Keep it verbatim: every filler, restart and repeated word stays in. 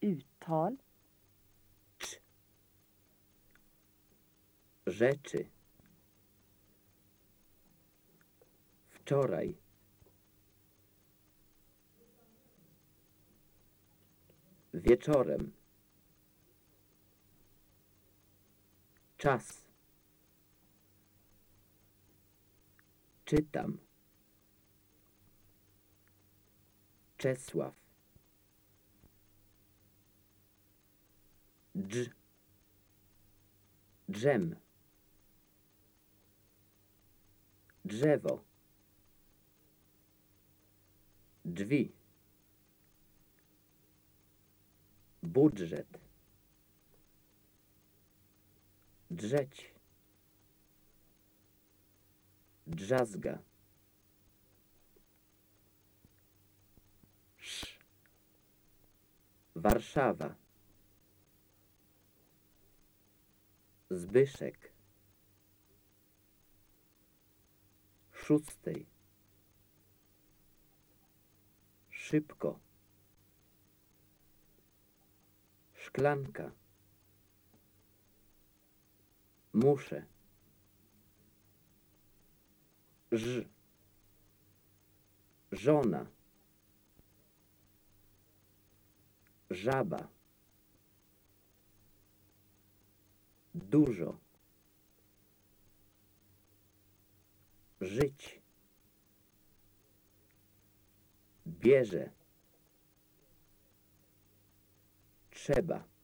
Uttal. Cz. Rzeczy. Wczoraj. Wieczorem. Czas. Czytam. Czesław. Dż. Drzem. Drzewo. Drzwi. Budżet. Drzeć. Drzazga. Sz. Warszawa. Zbyszek. Szóstej. Szybko. Szklanka. Muszę. Ż. Żona. Żaba. Dużo. Żyć. Bierze. Trzeba.